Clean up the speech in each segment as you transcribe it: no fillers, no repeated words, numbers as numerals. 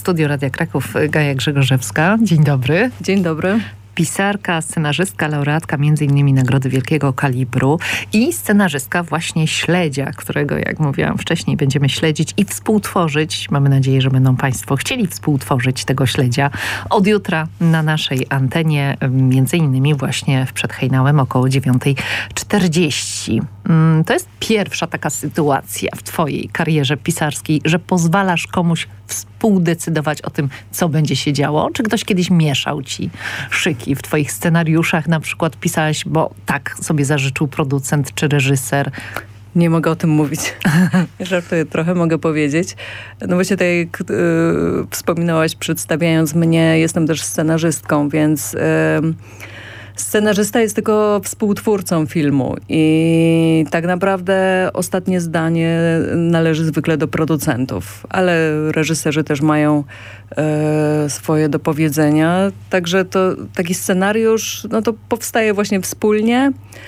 studiu Radia Kraków Gaja Grzegorzewska. Dzień dobry. Dzień dobry. Pisarka, scenarzystka, laureatka m.in. Nagrody Wielkiego Kalibru i scenarzystka właśnie Śledzia, którego, jak mówiłam wcześniej, będziemy śledzić i współtworzyć. Mamy nadzieję, że będą Państwo chcieli współtworzyć tego Śledzia od jutra na naszej antenie, m.in. właśnie przed hejnałem około 9:40. To jest pierwsza taka sytuacja w twojej karierze pisarskiej, że pozwalasz komuś współdecydować o tym, co będzie się działo? Czy ktoś kiedyś mieszał ci szyki w twoich scenariuszach? Na przykład pisałeś, bo tak sobie zażyczył producent czy reżyser. Nie mogę o tym mówić. Żartuję trochę, mogę powiedzieć. No właśnie tak jak wspominałaś, przedstawiając mnie, jestem też scenarzystką, więc scenarzysta jest tylko współtwórcą filmu i tak naprawdę ostatnie zdanie należy zwykle do producentów, ale reżyserzy też mają swoje do powiedzenia. Także to taki scenariusz, no to powstaje właśnie wspólnie,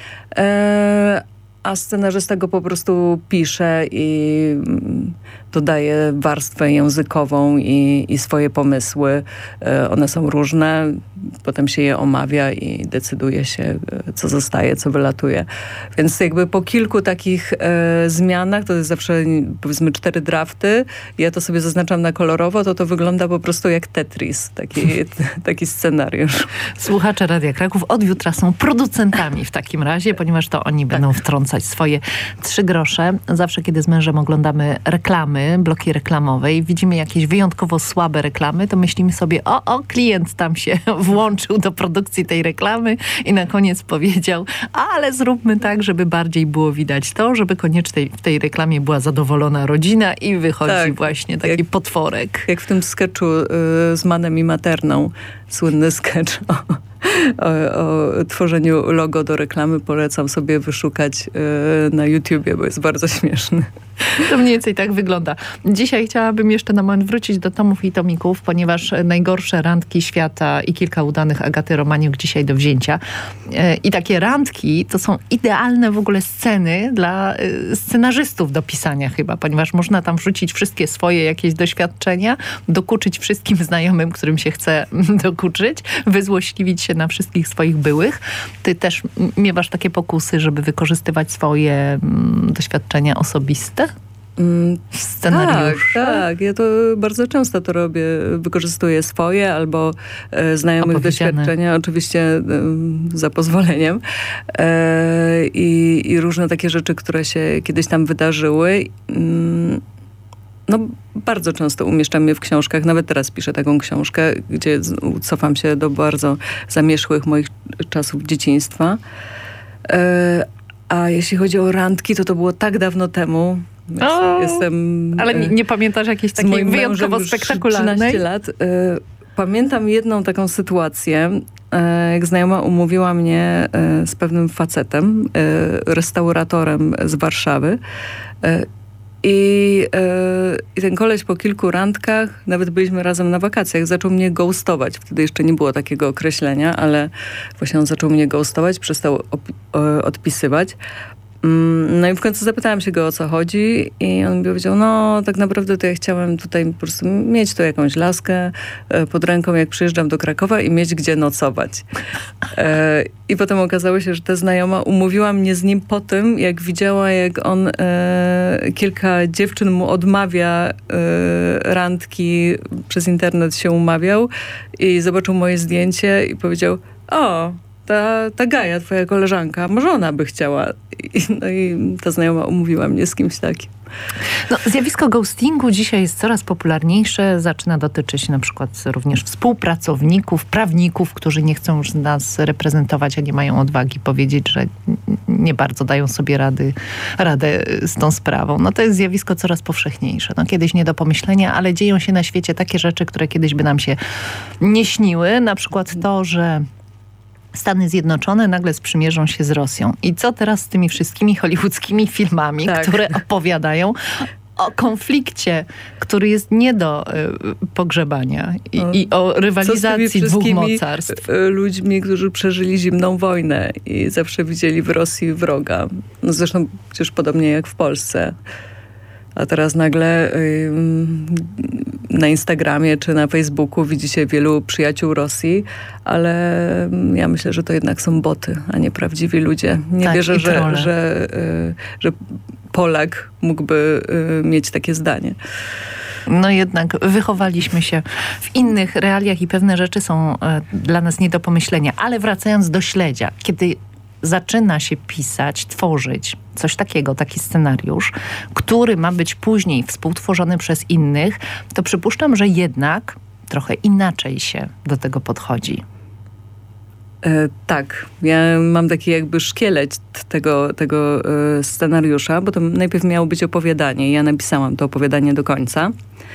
a scenarzysta go po prostu pisze i dodaje warstwę językową i swoje pomysły. One są różne, potem się je omawia i decyduje się, co zostaje, co wylatuje. Więc jakby po kilku takich zmianach, to jest zawsze powiedzmy 4 drafty, ja to sobie zaznaczam na kolorowo, to wygląda po prostu jak Tetris, taki scenariusz. Słuchacze Radia Kraków od jutra są producentami w takim razie, ponieważ to oni będą wtrącać swoje 3 grosze. Zawsze, kiedy z mężem oglądamy reklamy, bloki reklamowe i widzimy jakieś wyjątkowo słabe reklamy, to myślimy sobie, klient tam się włączył do produkcji tej reklamy i na koniec powiedział, ale zróbmy tak, żeby bardziej było widać to, żeby koniecznie w tej reklamie była zadowolona rodzina i wychodzi właśnie taki potworek. Jak w tym sketchu z Manem i Materną, słynny sketch o tworzeniu logo do reklamy, polecam sobie wyszukać na YouTubie, bo jest bardzo śmieszny. To mniej więcej tak wygląda. Dzisiaj chciałabym jeszcze na moment wrócić do tomów i tomików, ponieważ najgorsze randki świata i kilka udanych Agaty Romaniuk dzisiaj do wzięcia. I takie randki to są idealne w ogóle sceny dla scenarzystów do pisania chyba, ponieważ można tam wrzucić wszystkie swoje jakieś doświadczenia, dokuczyć wszystkim znajomym, którym się chce dokuczyć, wyzłośliwić się na wszystkich swoich byłych. Ty też miewasz takie pokusy, żeby wykorzystywać swoje doświadczenia osobiste? Scenariusz. Tak. Ja to bardzo często to robię. Wykorzystuję swoje albo znajomych doświadczenia, oczywiście za pozwoleniem. I różne takie rzeczy, które się kiedyś tam wydarzyły. No, bardzo często umieszczam je w książkach. Nawet teraz piszę taką książkę, gdzie cofam się do bardzo zamierzchłych moich czasów dzieciństwa. A jeśli chodzi o randki, to było tak dawno temu. Ale nie pamiętasz jakiejś takiej wyjątkowo spektakularnej? 13 lat. Pamiętam jedną taką sytuację, jak znajoma umówiła mnie z pewnym facetem, restauratorem z Warszawy. I ten koleś po kilku randkach, nawet byliśmy razem na wakacjach, zaczął mnie ghostować. Wtedy jeszcze nie było takiego określenia, ale właśnie on zaczął mnie ghostować, przestał odpisywać. No i w końcu zapytałam się go, o co chodzi i on mi powiedział, no tak naprawdę to ja chciałem tutaj po prostu mieć tu jakąś laskę pod ręką, jak przyjeżdżam do Krakowa i mieć gdzie nocować. I potem okazało się, że ta znajoma umówiła mnie z nim po tym, jak widziała, jak on kilka dziewczyn mu odmawia randki, przez internet się umawiał i zobaczył moje zdjęcie i powiedział, ta Gaja, twoja koleżanka, może ona by chciała. No i ta znajoma umówiła mnie z kimś takim. No, zjawisko ghostingu dzisiaj jest coraz popularniejsze. Zaczyna dotyczyć na przykład również współpracowników, prawników, którzy nie chcą już nas reprezentować, a nie mają odwagi powiedzieć, że nie bardzo dają sobie radę z tą sprawą. No to jest zjawisko coraz powszechniejsze. No, kiedyś nie do pomyślenia, ale dzieją się na świecie takie rzeczy, które kiedyś by nam się nie śniły. Na przykład to, że Stany Zjednoczone nagle sprzymierzą się z Rosją. I co teraz z tymi wszystkimi hollywoodzkimi filmami, które opowiadają o konflikcie, który jest nie do pogrzebania i o rywalizacji dwóch mocarstw. Ludźmi, którzy przeżyli zimną wojnę i zawsze widzieli w Rosji wroga. No zresztą przecież podobnie jak w Polsce. A teraz nagle na Instagramie czy na Facebooku widzi się wielu przyjaciół Rosji, ale ja myślę, że to jednak są boty, a nie prawdziwi ludzie. Nie wierzę, że Polak mógłby mieć takie zdanie. No jednak wychowaliśmy się w innych realiach i pewne rzeczy są dla nas nie do pomyślenia. Ale wracając do Śledzia, kiedy zaczyna się pisać, tworzyć coś takiego, taki scenariusz, który ma być później współtworzony przez innych, to przypuszczam, że jednak trochę inaczej się do tego podchodzi. Tak, ja mam taki jakby szkielet tego scenariusza, bo to najpierw miało być opowiadanie. Ja napisałam to opowiadanie do końca.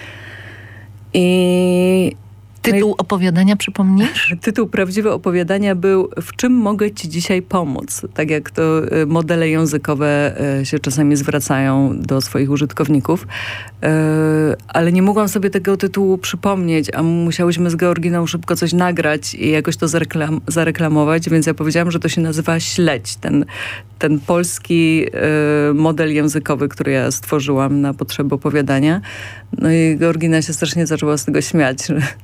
Tytuł opowiadania przypomnisz? Tytuł prawdziwego opowiadania był "W czym mogę ci dzisiaj pomóc?". Tak jak to modele językowe się czasami zwracają do swoich użytkowników. Ale nie mogłam sobie tego tytułu przypomnieć, a musiałyśmy z Georginą szybko coś nagrać i jakoś to zareklamować, więc ja powiedziałam, że to się nazywa Śledź. Ten polski model językowy, który ja stworzyłam na potrzeby opowiadania. No i Georgina się strasznie zaczęła z tego śmiać,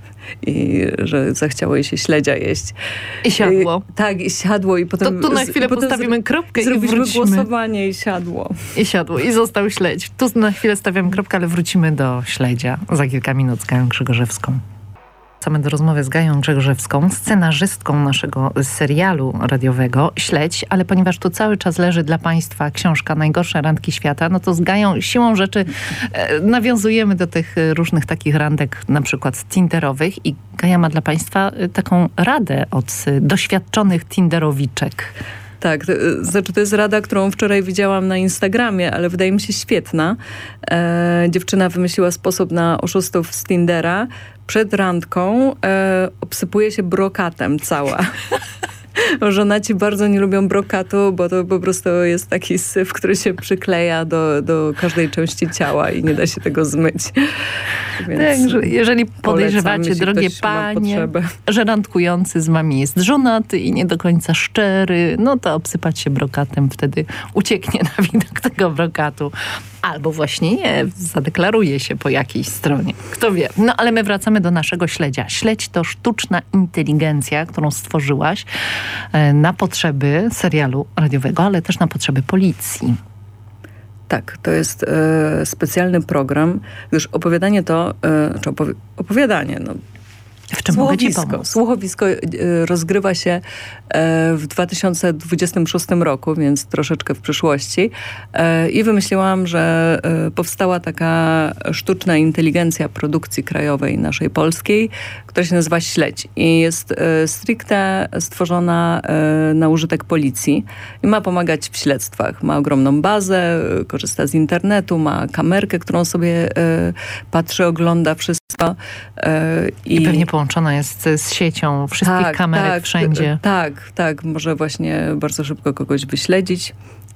że zachciało jej się śledzia jeść. I siadło. Tak, i siadło. I potem to tu na chwilę postawimy kropkę i zrobiliśmy wrócimy. głosowanie i siadło. I siadło. I został śledź. Tu na chwilę stawiam kropkę, ale wrócimy do Śledzia za kilka minut z Gają Grzegorzewską. Wracamy do rozmowy z Gają Grzegorzewską, scenarzystką naszego serialu radiowego Śledź, ale ponieważ tu cały czas leży dla Państwa książka Najgorsze randki świata, no to z Gają siłą rzeczy nawiązujemy do tych różnych takich randek, na przykład tinderowych, i Gaja ma dla Państwa taką radę od doświadczonych tinderowiczek. Tak, to jest rada, którą wczoraj widziałam na Instagramie, ale wydaje mi się świetna. Dziewczyna wymyśliła sposób na oszustów z Tindera. Przed randką obsypuje się brokatem cała. Żonaci bardzo nie lubią brokatu, bo to po prostu jest taki syf, który się przykleja do każdej części ciała i nie da się tego zmyć. Więc także jeżeli podejrzewacie, drogie panie, że randkujący z wami jest żonaty i nie do końca szczery, no to obsypać się brokatem, wtedy ucieknie na widok tego brokatu. Albo właśnie nie, zadeklaruje się po jakiejś stronie. Kto wie. No ale my wracamy do naszego Śledzia. Śledź to sztuczna inteligencja, którą stworzyłaś na potrzeby serialu radiowego, ale też na potrzeby policji. Tak, to jest specjalny program, gdyż opowiadanie to, opowiadanie, no, w czym mogę ci pomóc? Słuchowisko rozgrywa się w 2026 roku, więc troszeczkę w przyszłości. I wymyśliłam, że powstała taka sztuczna inteligencja produkcji krajowej naszej polskiej, która się nazywa Śledź. I jest stricte stworzona na użytek policji i ma pomagać w śledztwach. Ma ogromną bazę, korzysta z internetu, ma kamerkę, którą sobie patrzy, ogląda wszystko. I pewnie połączona jest z siecią wszystkich kamerek wszędzie. Tak. Może właśnie bardzo szybko kogoś wyśledzić.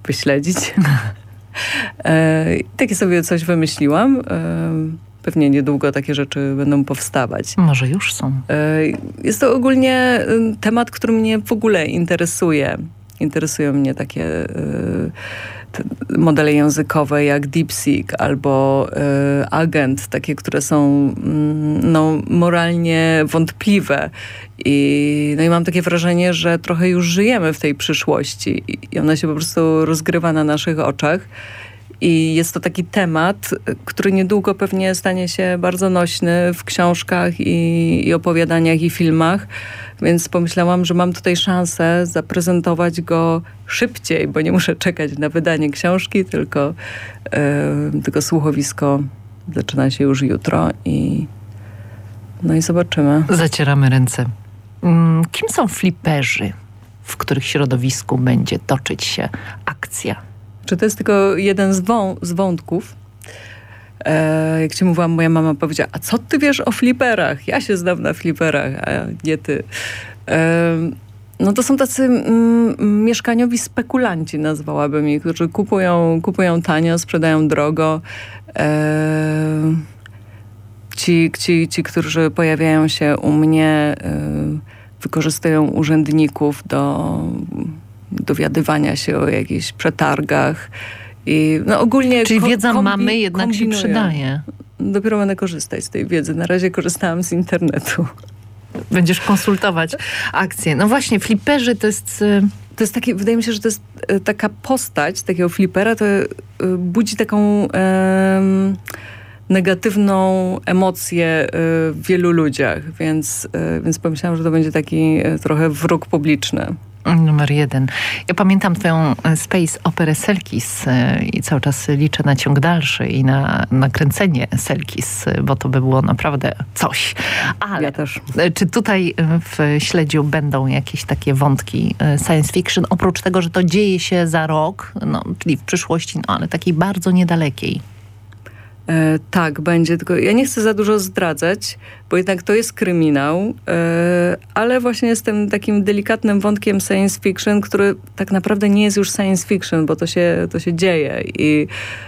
Takie sobie coś wymyśliłam. Pewnie niedługo takie rzeczy będą powstawać. Może już są. Jest to ogólnie temat, który mnie w ogóle interesuje. Interesują mnie takie modele językowe jak DeepSeek albo Agent, takie, które są moralnie wątpliwe. I mam takie wrażenie, że trochę już żyjemy w tej przyszłości i ona się po prostu rozgrywa na naszych oczach. I jest to taki temat, który niedługo pewnie stanie się bardzo nośny w książkach i opowiadaniach i filmach. Więc pomyślałam, że mam tutaj szansę zaprezentować go szybciej, bo nie muszę czekać na wydanie książki, tylko słuchowisko zaczyna się już jutro i zobaczymy. Zacieramy ręce. Kim są fliperzy, w których środowisku będzie toczyć się akcja? Czy to jest tylko jeden z wątków? Jak ci mówiłam, moja mama powiedziała, a co ty wiesz o fliperach? Ja się znam na fliperach, a nie ty. To są tacy mieszkaniowi spekulanci, nazwałabym ich, którzy kupują tanio, sprzedają drogo. Ci, którzy pojawiają się u mnie, wykorzystują urzędników do dowiadywania się o jakichś przetargach. I ogólnie czyli wiedza mamy jednak się przydaje. dopiero będę korzystać z tej wiedzy. Na razie korzystałam z internetu. Będziesz konsultować akcje. No właśnie, fliperzy to jest... To jest takie, wydaje mi się, że to jest taka postać takiego flipera, to budzi taką negatywną emocję w wielu ludziach, więc pomyślałam, że to będzie taki trochę wróg publiczny. Numer 1. Ja pamiętam twoją space operę Selkis i cały czas liczę na ciąg dalszy i na nakręcenie Selkis, bo to by było naprawdę coś. Ale ja też. Czy tutaj w Śledziu będą jakieś takie wątki science fiction, oprócz tego, że to dzieje się za rok, no, czyli w przyszłości, no, ale takiej bardzo niedalekiej? Tak, będzie, tylko ja nie chcę za dużo zdradzać, bo jednak to jest kryminał, ale właśnie jest tym takim delikatnym wątkiem science fiction, który tak naprawdę nie jest już science fiction, bo to się dzieje i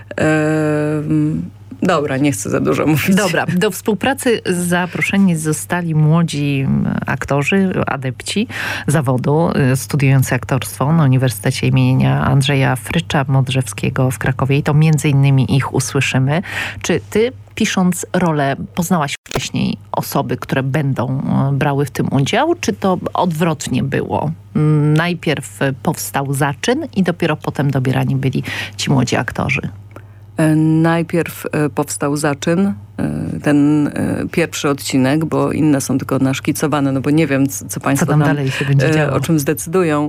dobra, nie chcę za dużo mówić. Dobra, do współpracy zaproszeni zostali młodzi aktorzy, adepci zawodu, studiujący aktorstwo na Uniwersytecie imienia Andrzeja Frycza-Modrzewskiego w Krakowie i to między innymi ich usłyszymy. Czy ty, pisząc rolę, poznałaś wcześniej osoby, które będą brały w tym udział, czy to odwrotnie było? Najpierw powstał zaczyn i dopiero potem dobierani byli ci młodzi aktorzy. Najpierw powstał zaczyn, ten pierwszy odcinek, bo inne są tylko naszkicowane, no bo nie wiem, co państwo co tam dalej się będzie działo, o czym zdecydują.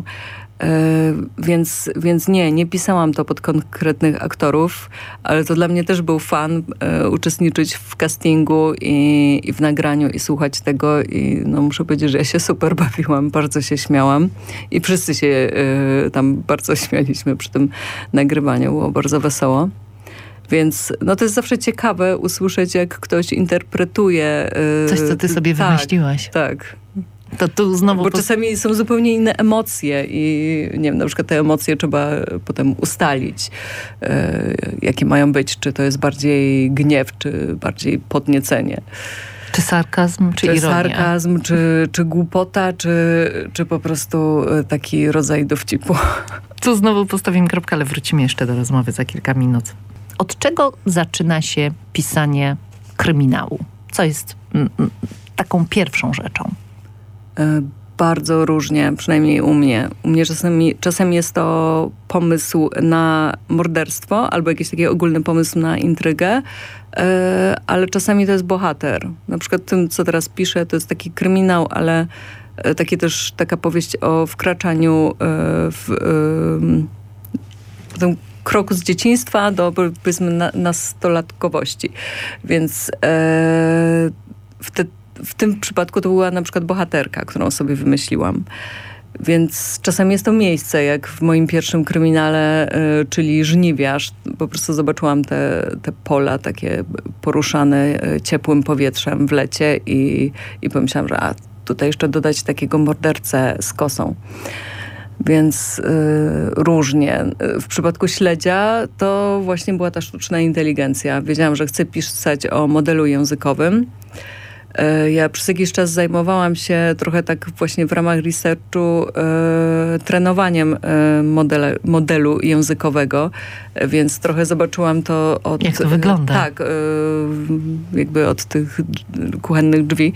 Więc nie pisałam to pod konkretnych aktorów, ale to dla mnie też był fan uczestniczyć w castingu i w nagraniu i słuchać tego i no muszę powiedzieć, że ja się super bawiłam, bardzo się śmiałam i wszyscy się tam bardzo śmialiśmy przy tym nagrywaniu, było bardzo wesoło. Więc no to jest zawsze ciekawe usłyszeć, jak ktoś interpretuje... coś, co ty sobie wymyśliłaś. Tak. To tu znowu... Bo czasami są zupełnie inne emocje i nie wiem, na przykład te emocje trzeba potem ustalić, jakie mają być. Czy to jest bardziej gniew, czy bardziej podniecenie. Czy sarkazm, czy ironia. Sarkazm, czy głupota, czy po prostu taki rodzaj dowcipu. Tu znowu postawimy kropkę, ale wrócimy jeszcze do rozmowy za kilka minut. Od czego zaczyna się pisanie kryminału? Co jest taką pierwszą rzeczą? Bardzo różnie, przynajmniej u mnie. U mnie czasami jest to pomysł na morderstwo albo jakiś taki ogólny pomysł na intrygę, ale czasami to jest bohater. Na przykład tym, co teraz piszę, to jest taki kryminał, ale taka powieść o wkraczaniu w tę kroku z dzieciństwa do, powiedzmy, nastolatkowości. Więc w tym przypadku to była na przykład bohaterka, którą sobie wymyśliłam. Więc czasami jest to miejsce, jak w moim pierwszym kryminale, czyli Żniwiarz. Po prostu zobaczyłam te pola takie poruszane ciepłym powietrzem w lecie i pomyślałam, że tutaj jeszcze dodać takiego mordercę z kosą. Więc różnie. W przypadku Śledzia to właśnie była ta sztuczna inteligencja. Wiedziałam, że chcę pisać o modelu językowym. Ja przez jakiś czas zajmowałam się trochę tak właśnie w ramach researchu trenowaniem modelu językowego, więc trochę zobaczyłam to od... Jak to wygląda? Tak, jakby od tych kuchennych drzwi.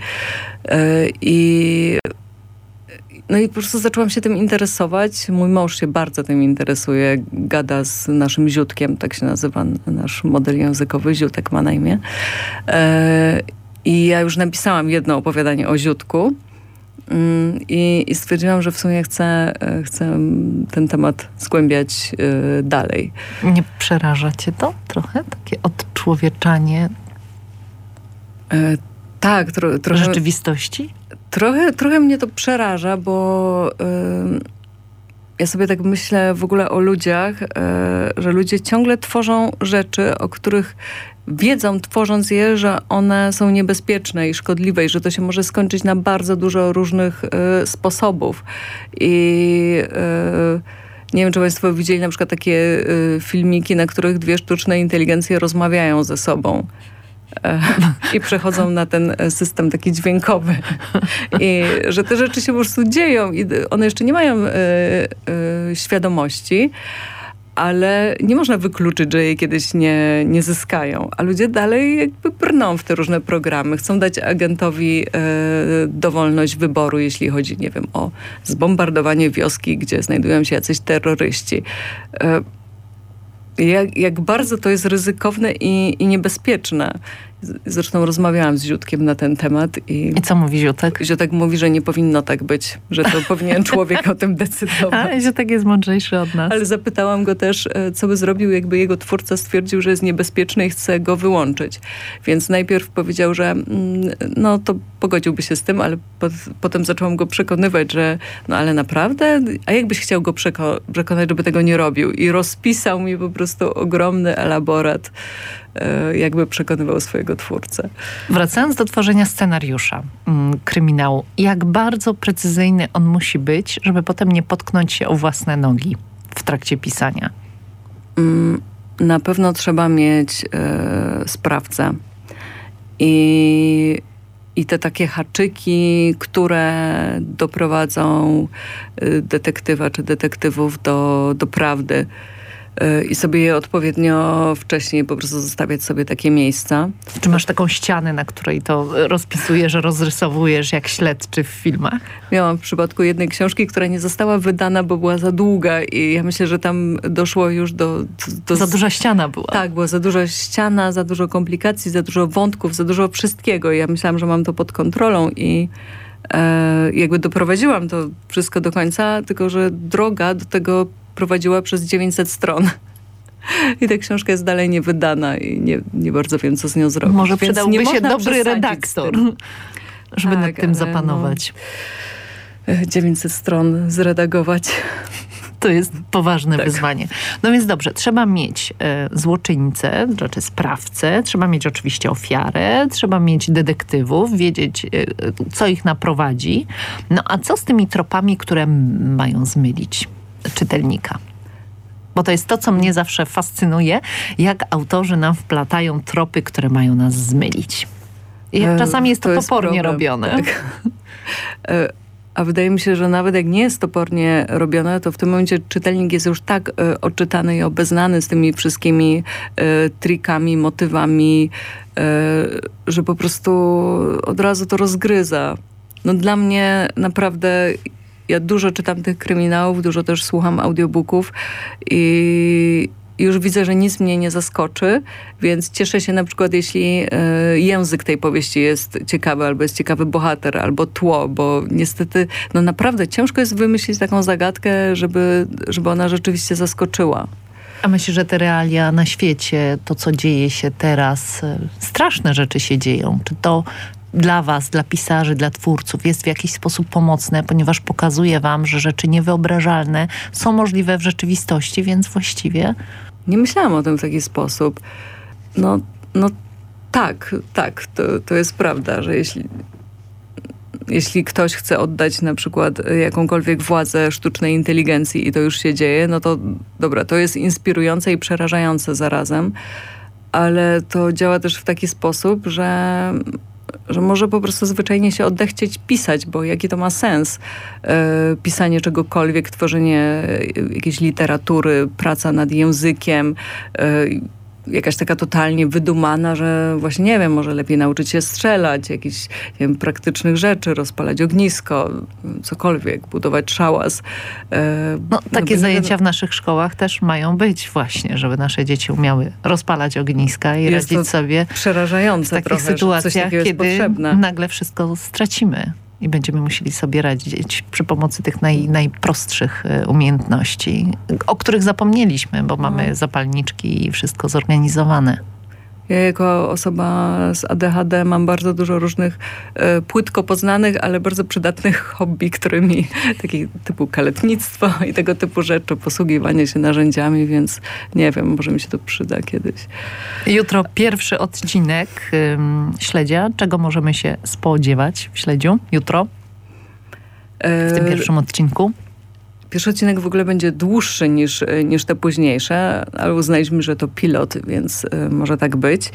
No i po prostu zaczęłam się tym interesować. Mój mąż się bardzo tym interesuje. Gada z naszym Ziutkiem, tak się nazywa nasz model językowy. Ziutek ma na imię. I ja już napisałam jedno opowiadanie o Ziutku i stwierdziłam, że w sumie chcę ten temat zgłębiać dalej. Nie przeraża cię to trochę? Takie odczłowieczanie tak, trochę rzeczywistości? Trochę mnie to przeraża, bo ja sobie tak myślę w ogóle o ludziach, że ludzie ciągle tworzą rzeczy, o których wiedzą, tworząc je, że one są niebezpieczne i szkodliwe i że to się może skończyć na bardzo dużo różnych sposobów. I nie wiem, czy państwo widzieli na przykład takie filmiki, na których dwie sztuczne inteligencje rozmawiają ze sobą. I przechodzą na ten system taki dźwiękowy. I że te rzeczy się po prostu dzieją i one jeszcze nie mają świadomości, ale nie można wykluczyć, że je kiedyś nie zyskają. A ludzie dalej jakby brną w te różne programy. Chcą dać agentowi dowolność wyboru, jeśli chodzi, nie wiem, o zbombardowanie wioski, gdzie znajdują się jacyś terroryści. Jak bardzo to jest ryzykowne i niebezpieczne. Zresztą rozmawiałam z Ziutkiem na ten temat. I co mówi Ziutek? Ziutek mówi, że nie powinno tak być, że to powinien człowiek o tym decydować. Ale Ziutek jest mądrzejszy od nas. Ale zapytałam go też, co by zrobił, jakby jego twórca stwierdził, że jest niebezpieczny i chce go wyłączyć. Więc najpierw powiedział, że no to pogodziłby się z tym, ale potem zaczęłam go przekonywać, że no ale naprawdę? A jakbyś chciał go przekonać, żeby tego nie robił? I rozpisał mi po prostu ogromny elaborat, jakby przekonywał swojego twórcę. Wracając do tworzenia scenariusza kryminału, jak bardzo precyzyjny on musi być, żeby potem nie potknąć się o własne nogi w trakcie pisania? Na pewno trzeba mieć sprawcę. I te takie haczyki, które doprowadzą detektywa czy detektywów do prawdy. I sobie je odpowiednio wcześniej po prostu zostawiać sobie takie miejsca. Czy masz taką ścianę, na której to rozpisujesz, rozrysowujesz jak śledczy w filmach? Miałam w przypadku jednej książki, która nie została wydana, bo była za długa i ja myślę, że tam doszło już do za duża ściana była. Tak, była za duża ściana, za dużo komplikacji, za dużo wątków, za dużo wszystkiego. I ja myślałam, że mam to pod kontrolą i jakby doprowadziłam to wszystko do końca, tylko że droga do tego prowadziła przez 900 stron. I ta książka jest dalej niewydana i nie bardzo wiem, co z nią zrobić. Może przydałby się dobry redaktor, żeby nad tym zapanować. 900 stron zredagować. To jest poważne wyzwanie. No więc dobrze, trzeba mieć złoczyńcę, znaczy sprawcę, trzeba mieć oczywiście ofiarę, trzeba mieć detektywów, wiedzieć, co ich naprowadzi. No a co z tymi tropami, które mają zmylić czytelnika? Bo to jest to, co mnie zawsze fascynuje, jak autorzy nam wplatają tropy, które mają nas zmylić. I jak czasami jest to topornie robione. Tak. A wydaje mi się, że nawet jak nie jest topornie robione, to w tym momencie czytelnik jest już tak odczytany i obeznany z tymi wszystkimi trikami, motywami, że po prostu od razu to rozgryza. No dla mnie naprawdę, ja dużo czytam tych kryminałów, dużo też słucham audiobooków i już widzę, że nic mnie nie zaskoczy, więc cieszę się na przykład, jeśli język tej powieści jest ciekawy, albo jest ciekawy bohater, albo tło, bo niestety no naprawdę ciężko jest wymyślić taką zagadkę, żeby ona rzeczywiście zaskoczyła. A myślę, że te realia na świecie, to co dzieje się teraz, straszne rzeczy się dzieją. Czy to dla was, dla pisarzy, dla twórców jest w jakiś sposób pomocne, ponieważ pokazuje wam, że rzeczy niewyobrażalne są możliwe w rzeczywistości, więc właściwie... Nie myślałam o tym w taki sposób. No tak, to jest prawda, że jeśli ktoś chce oddać na przykład jakąkolwiek władzę sztucznej inteligencji i to już się dzieje, no to dobra, to jest inspirujące i przerażające zarazem, ale to działa też w taki sposób, że może po prostu zwyczajnie się odechcieć pisać, bo jaki to ma sens? Pisanie czegokolwiek, tworzenie jakiejś literatury, praca nad językiem, jakaś taka totalnie wydumana, że właśnie nie wiem, może lepiej nauczyć się strzelać, jakichś nie wiem, praktycznych rzeczy, rozpalać ognisko, cokolwiek, budować szałas. Takie zajęcia w naszych szkołach też mają być właśnie, żeby nasze dzieci umiały rozpalać ogniska i radzić sobie przerażające w takich trochę, sytuacjach, kiedy nagle wszystko stracimy. I będziemy musieli sobie radzić przy pomocy tych najprostszych umiejętności, o których zapomnieliśmy, bo mamy zapalniczki i wszystko zorganizowane. Ja jako osoba z ADHD mam bardzo dużo różnych płytko poznanych, ale bardzo przydatnych hobby, którymi taki typu kaletnictwo i tego typu rzeczy, posługiwanie się narzędziami, więc nie wiem, może mi się to przyda kiedyś. Jutro pierwszy odcinek Śledzia. Czego możemy się spodziewać w Śledziu jutro? W tym pierwszym odcinku? Pierwszy odcinek w ogóle będzie dłuższy niż te późniejsze, ale uznaliśmy, że to pilot, więc może tak być.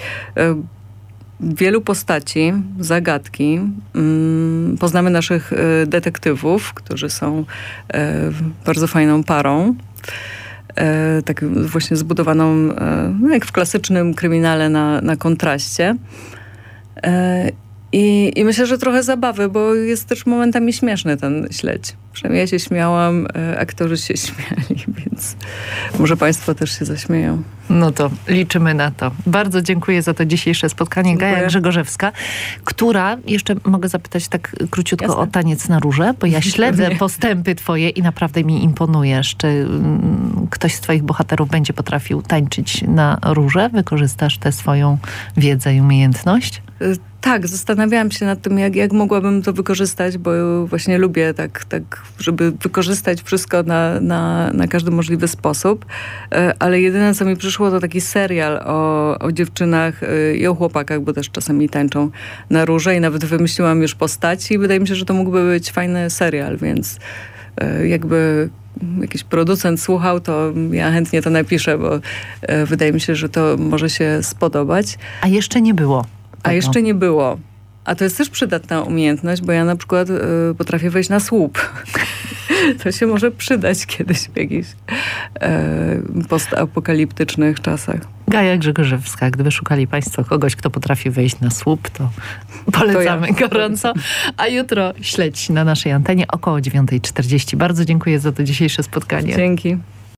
Wielu postaci, zagadki. Poznamy naszych detektywów, którzy są bardzo fajną parą. tak właśnie zbudowaną, no jak w klasycznym kryminale na kontraście. I myślę, że trochę zabawy, bo jest też momentami śmieszny ten śledź. Przynajmniej ja się śmiałam, aktorzy się śmiali, więc może państwo też się zaśmieją. No to liczymy na to. Bardzo dziękuję za to dzisiejsze spotkanie. Dziękuję. Gaja Grzegorzewska, która, jeszcze mogę zapytać tak króciutko Jasne. o taniec na róże, bo ja śledzę postępy twoje i naprawdę mi imponujesz. Czy ktoś z twoich bohaterów będzie potrafił tańczyć na róże? Wykorzystasz tę swoją wiedzę i umiejętność? Tak, zastanawiałam się nad tym, jak mogłabym to wykorzystać, bo właśnie lubię tak żeby wykorzystać wszystko na każdy możliwy sposób. Ale jedyne, co mi przyszło, to taki serial o dziewczynach i o chłopakach, bo też czasami tańczą na róże i nawet wymyśliłam już postaci i wydaje mi się, że to mógłby być fajny serial, więc jakby jakiś producent słuchał, to ja chętnie to napiszę, bo wydaje mi się, że to może się spodobać. A jeszcze nie było. A jeszcze nie było. A to jest też przydatna umiejętność, bo ja na przykład potrafię wejść na słup. To się może przydać kiedyś w jakichś postapokaliptycznych czasach. Gaja Grzegorzewska. Gdyby szukali państwo kogoś, kto potrafi wejść na słup, to polecamy gorąco. A jutro śledź na naszej antenie około 9:40. Bardzo dziękuję za to dzisiejsze spotkanie. Dzięki.